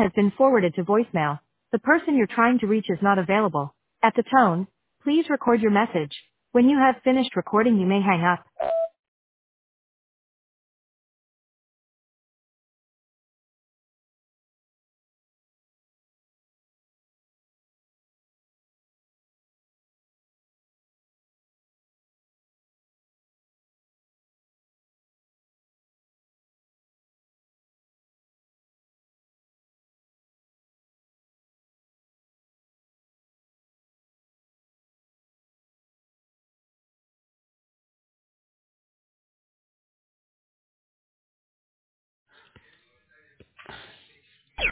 has been forwarded to voicemail. The person you're trying to reach is not available. At the tone, please record your message. When you have finished recording, you may hang up.